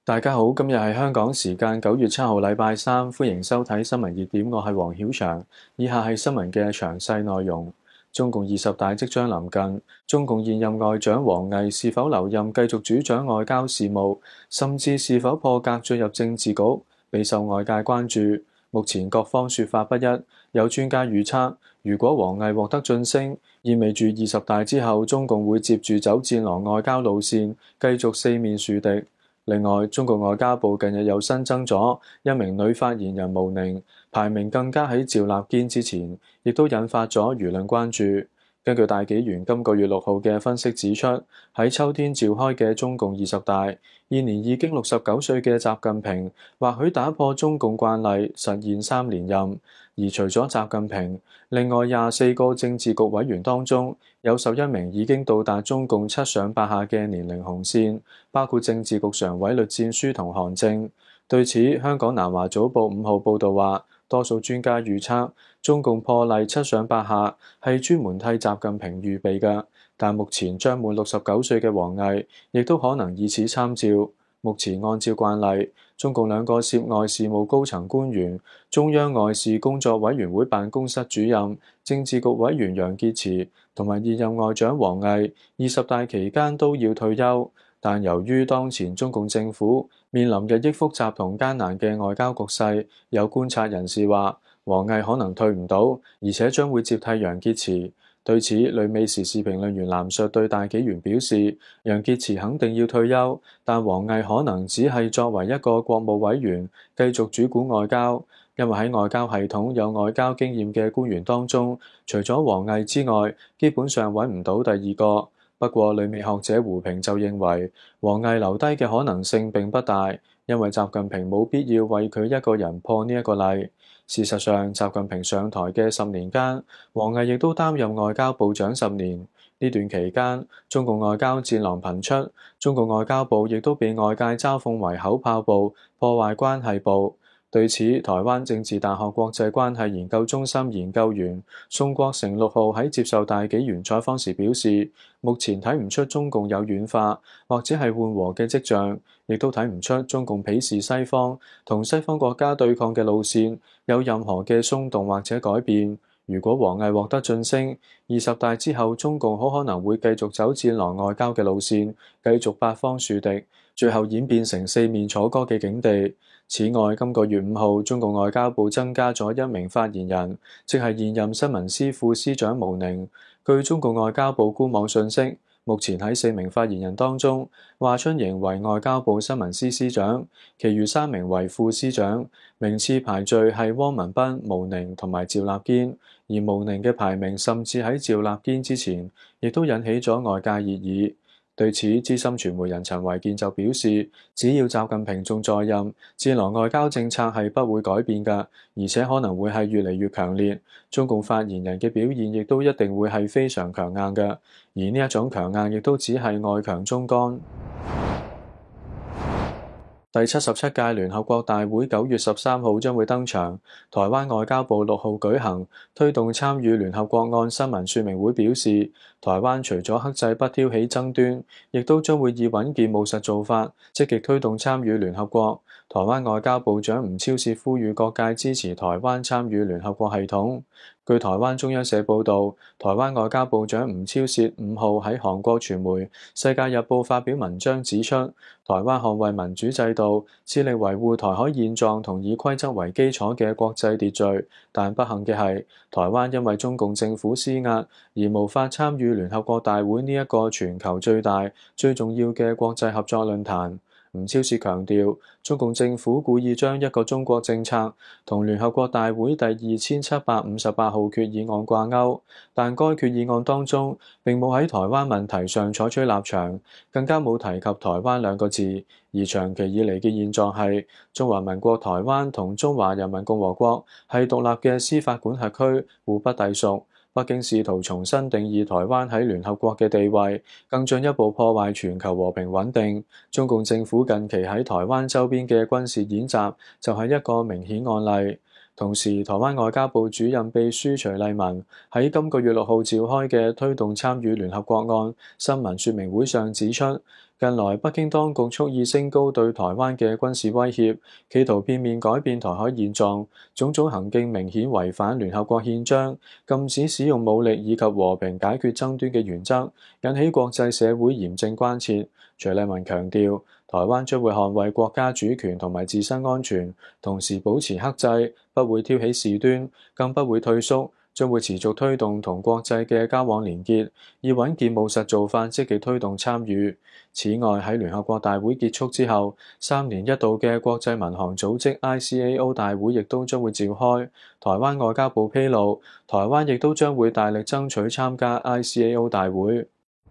大家好，今日係香港時間9月7號，禮拜三，歡迎收睇新聞熱點，我係黃曉翔。以下係新聞嘅詳細內容。中共20大即將臨近，中共現任外長王毅是否留任繼續主掌外交事務，甚至是否破格進入政治局，備受外界關注。目前各方說法不一，有專家預測，如果王毅獲得晉升，意味住20大之後，中共會接住走戰狼外交路線，繼續四面樹敵。另外，中國外交部近日又新增咗一名女發言人毛寧，排名更加喺趙立堅之前，亦都引發咗輿論關注。根據大紀元今個月6號嘅分析指出，喺秋天召開嘅中共20大，現年已經69歲嘅習近平，或許打破中共慣例，實現3連任。而除咗習近平，另外24個政治局委員當中，有11名已經到達中共7上8下嘅年齡紅線，包括政治局常委栗戰書同韓正。對此，香港南華早報5號報導話，多數專家預測中共破例7上8下係專門替習近平預備嘅，但目前將滿69歲嘅王毅亦都可能以此參照。目前按照慣例，中共2個涉外事務高層官員，中央外事工作委員會辦公室主任、政治局委員楊潔篪同埋現任外長王毅20大期間都要退休，但由於當前中共政府面臨日益複雜同艱難嘅外交局勢，有觀察人士話，王毅可能退唔到，而且將會接替楊潔篪。對此，旅美時事評論員藍述對大紀元表示，楊潔篪肯定要退休，但王毅可能只係作為一個國務委員，繼續主管外交，因為喺外交系統有外交經驗嘅官員當中，除咗王毅之外，基本上揾唔到第二個。不過，旅美學者胡平就認為，王毅留低嘅可能性並不大，因為習近平冇必要為佢一個人破呢一個例。事實上，習近平上台嘅10年間，王毅亦都擔任外交部長10年。呢段期間，中共外交戰狼頻出，中共外交部亦都被外界嘲諷為口炮部、破壞關係部。對此，台灣政治大學國際關係研究中心研究員宋國成6號喺接受大紀元採訪時表示，目前睇唔出中共有軟化或者係緩和嘅跡象，亦都睇唔出中共鄙視西方同西方國家對抗嘅路線有任何嘅鬆動或者改變。如果王毅獲得晉升，20大之後，中共好可能會繼續走戰狼外交嘅路線，繼續八方樹敵，最後演變成四面楚歌嘅境地。此外，今個月5號，中共外交部增加咗1名發言人，即係現任新聞司副司長毛寧。據中共外交部官網信息，目前喺4名發言人當中，華春瑩為外交部新聞司司長，其餘3名為副司長，名次排序係汪文斌、毛寧同埋趙立堅，而毛寧嘅排名甚至喺趙立堅之前，亦都引起咗外界熱議。對此，資深傳媒人陳維健就表示，只要習近平仲在任，戰狼外交政策係不會改變㗎，而且可能會係越嚟越強烈。中共發言人嘅表現亦都一定會係非常強硬㗎，而呢一種強硬亦都只係外強中乾。第77屆聯合國大會9月13號將會登場，台灣外交部6號舉行推動參與聯合國案新聞說明會，表示台灣除咗克制不挑起爭端，亦都將會以穩健務實做法，積極推動參與聯合國。台灣外交部長吳釗燮呼籲各界支持台灣參與聯合國系統。據台灣中央社報導，台灣外交部長吳釗燮5號喺韓國傳媒《世界日報》發表文章指出，台灣捍衛民主制度，致力維護台海現狀同以規則為基礎嘅國際秩序，但不幸嘅係，台灣因為中共政府施壓而無法參與聯合國大會呢一個全球最大、最重要嘅國際合作論壇。吳釗燮強調，中共政府故意將一個中國政策同聯合國大會第2758號決議案掛鈎，但該決議案當中並冇喺台灣問題上採取立場，更加冇提及台灣2個字。而長期以嚟嘅現狀係，中華民國台灣同中華人民共和國係獨立嘅司法管轄區，互不隸屬。北京試圖重新定義台灣喺聯合國嘅地位，更進一步破壞全球和平穩定。中共政府近期喺台灣周邊嘅軍事演習就係一個明顯案例。 同時，台灣外交部主任秘書徐麗文喺今個月6號召開嘅推動參與聯合國案新聞說明會上指出，近來北京當局蓄意升高對台灣嘅軍事威脅，企圖片面改變台海現狀，種種行徑明顯違反聯合國憲章禁止使用武力以及和平解決爭端嘅原則，引起國際社會嚴正關切。徐麗文強調，台灣將會捍衛國家主權同埋自身安全，同時保持克制，不會挑起事端，更不會退縮，將會持續推動同國際嘅交往連結，以穩健務實做法積極推動參與。此外，喺聯合國大會結束之後，3年一度嘅國際民航組織 ICAO 大會亦都將會召開。台灣外交部披露，台灣亦都將會大力爭取參加 ICAO 大會。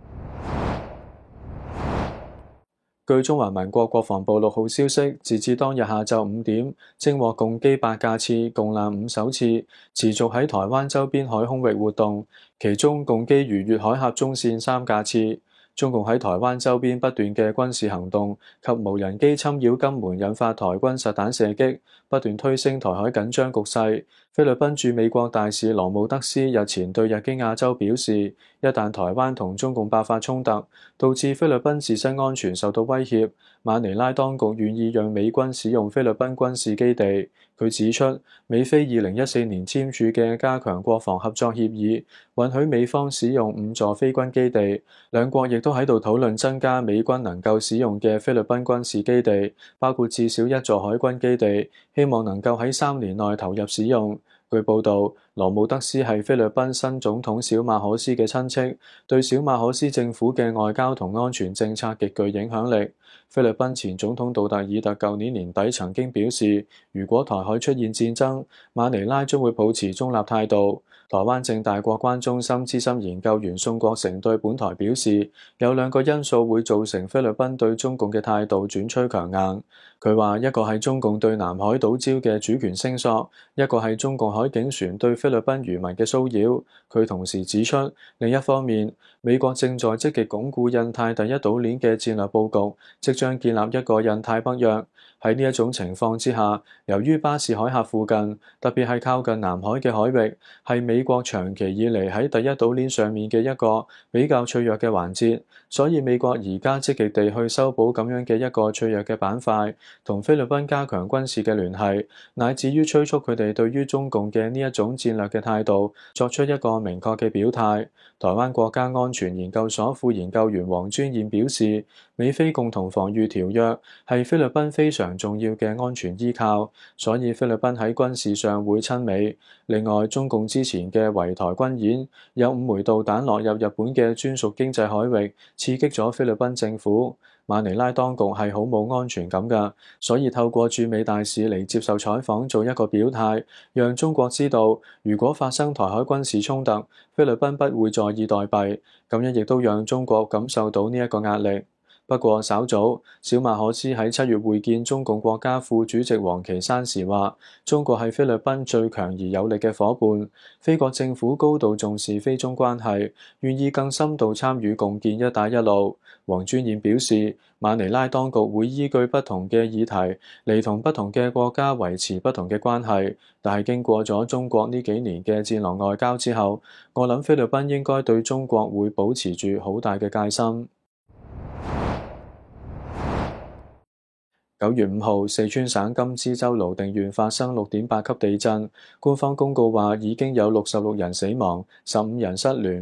據中華民國國防部6號消息，截至當日下晝5點，偵獲共機8架次，共艦5艘次，持續喺台灣周邊海空域活動，其中共機逾越海峽中線3架次。中共喺台灣周邊不斷嘅軍事行動及無人機侵擾金門，引發台軍實彈射擊，不斷推升台海緊張局勢。菲律賓駐美國大使羅姆德斯日前對日經亞洲表示，一旦台灣同中共爆發衝突，導致菲律賓自身安全受到威脅，馬尼拉當局願意讓美軍使用菲律賓軍事基地。佢指出，美菲2014年簽署嘅加強國防合作協議，允許美方使用5座菲軍基地，兩國亦都喺度討論增加美軍能夠使用嘅菲律賓軍事基地，包括至少1座海軍基地，希望能夠喺3年內投入使用。據報道，羅姆德斯係菲律賓新總統小馬可斯嘅親戚，對小馬可斯政府嘅外交同安全政策極具影響力。菲律賓前總統杜特爾特舊年年底曾經表示，如果台海出現戰爭，馬尼拉將會保持中立態度。台灣政大國關中心資深研究員宋國成對本台表示，有2個因素會造成菲律賓對中共嘅態度轉趨強硬。佢話一個係中共對南海島礁嘅主權聲索，一個係中共海警船對菲律賓漁民嘅騷擾。佢同時指出，另一方面，美國正在積極鞏固印太第一島鏈嘅戰略佈局，即將建立一個印太北約。喺呢一種情況之下，由於巴士海峽附近，特別係靠近南海嘅海域，係美國長期以嚟喺第一島鏈上面嘅一個比較脆弱嘅環節，所以美國而家積極地去修補咁樣嘅一個脆弱嘅板塊，同菲律賓加強軍事嘅聯繫，乃至於催促佢哋對於中共嘅呢一種戰略嘅態度作出一個明確嘅表態。台灣國家安全研究所副研究員黃尊燕表示，美菲共同防禦條約係菲律賓非常重要嘅安全依靠，所以菲律賓喺軍事上會親美。另外，中共之前嘅圍台軍演有5枚導彈落入日本嘅專屬經濟海域，刺激咗菲律賓政府。馬尼拉當局係好冇安全感㗎，所以透過駐美大使嚟接受採訪做一個表態，讓中國知道，如果發生台海軍事衝突，菲律賓不會坐以待斃，咁樣亦都讓中國感受到呢一個壓力。不過稍早，小馬可斯喺7月會見中共國家副主席王岐山時話，中國係菲律賓最強而有力嘅夥伴，菲國政府高度重視菲中關係，願意更深度參與共建一帶一路。黃尊燕表示，馬尼拉當局會依據不同嘅議題嚟同不同嘅國家維持不同嘅關係，但係經過咗中國呢幾年嘅戰狼外交之後，我諗菲律賓應該對中國會保持住好大嘅戒心。9月5號，四川省甘孜州瀘定縣發生6.8級地震，官方公告話已經有66人死亡，15人失聯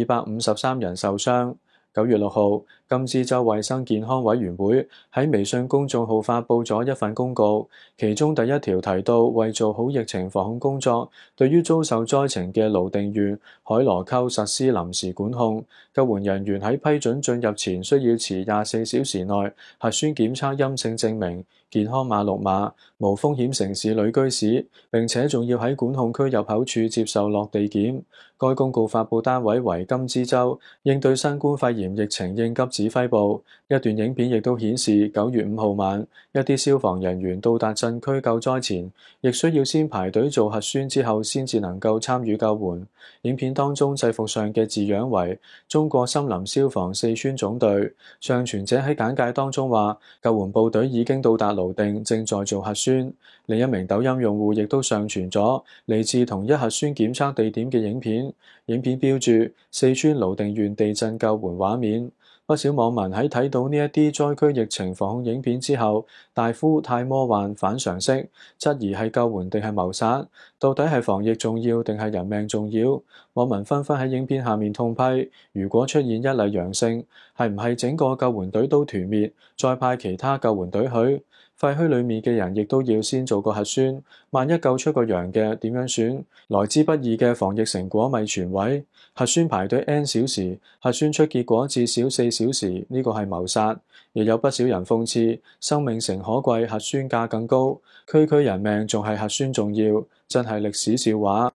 ，253人受傷。9月6號，甘孜州衛生健康委員會喺微信公眾號發布咗一份公告，其中第1條提到，為做好疫情防控工作，對於遭受災情嘅瀘定縣海螺溝實施臨時管控，救援人員喺批准進入前需要持24小時內核酸檢測陰性證明、健康碼綠碼、無風險城市旅居史，並且仲要喺管控區入口處接受落地檢。該公告發布單位為甘孜州應對新冠肺炎疫情應急指指揮部。一段影片亦都顯示9月5號晚，一啲消防人員到達鎮區救災前，亦需要先排隊做核酸之後先至能夠參與救援。影片當中制服上嘅字樣為中國森林消防四川總隊。上傳者喺簡介當中話，救援部隊已經到達瀘定，正在做核酸。另一名抖音用戶亦都上傳咗嚟自同一核酸檢測地點嘅影片，影片標注四川瀘定縣地震救援畫面。不少網民喺睇到呢一啲災區疫情防控影片之後，大呼太魔幻反常識，質疑係救援定係謀殺，到底係防疫重要定係人命重要？網民紛紛喺影片下面痛批，如果出現一例陽性，係唔係整個救援隊都團滅，再派其他救援隊去？廢墟裡面嘅人亦都要先做個核酸，萬一救出個陽嘅點樣選？來之不易嘅防疫成果咪傳毀？核酸排隊 N 小時，核酸出結果至少4小時，呢個係謀殺。亦有不少人諷刺，生命誠可貴，核酸價更高，區區人命仲係核酸重要，真係歷史笑話。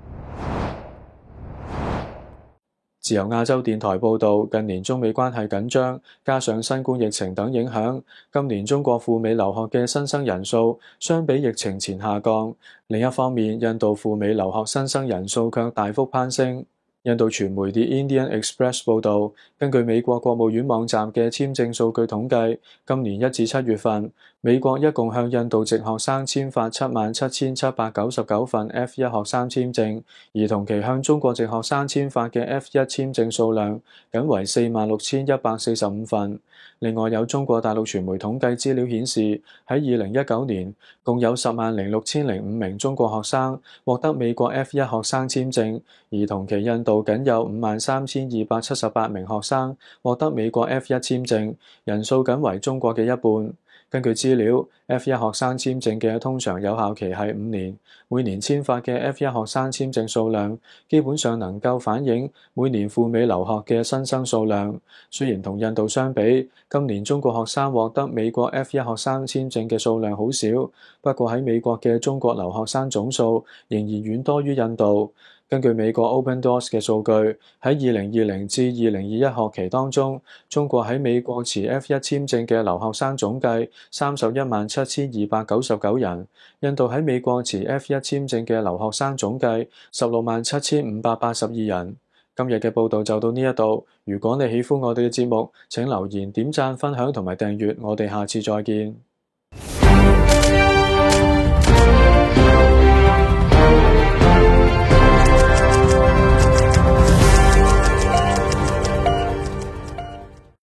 自由亞洲電台報導，近年中美關係緊張，加上新冠疫情等影響，今年中國赴美留學嘅新生人數相比疫情前下降。另一方面，印度赴美留學新生人數卻大幅攀升。印度傳媒 The Indian Express 報導，根據美國國務院網站嘅簽證數據統計，今年1至7月份，美國一共向印度籍學生簽發77,799份 F1 學生簽證，而同期向中國籍學生簽發嘅 F1 簽證數量僅為46,145份。另外有中國大陸傳媒統計資料顯示，喺2019年，共有10,605名中國學生獲得美國 F1 學生簽證，而同期印度僅有53,278名學生獲得美國 F1 簽證，人數僅為中國嘅一半。根據資料， F1 學生簽證嘅通常有效期係5年，每年簽發嘅 F1 學生簽證數量基本上能夠反映每年赴美留學嘅新生數量。雖然同印度相比，今年中國學生獲得美國 F1 學生簽證嘅數量好少，不過喺美國嘅中國留學生總數仍然遠多於印度。根據美國 Open Doors 嘅數據，喺2020至2021學期當中，中國喺美國持 F1 簽證嘅留學生總計317,299人，印度喺美國持 F1 簽證嘅留學生總計167,582人。今日嘅報導就到呢一度，如果你喜歡我哋嘅節目，請留言、點讚、分享同埋訂閱，我哋下次再見。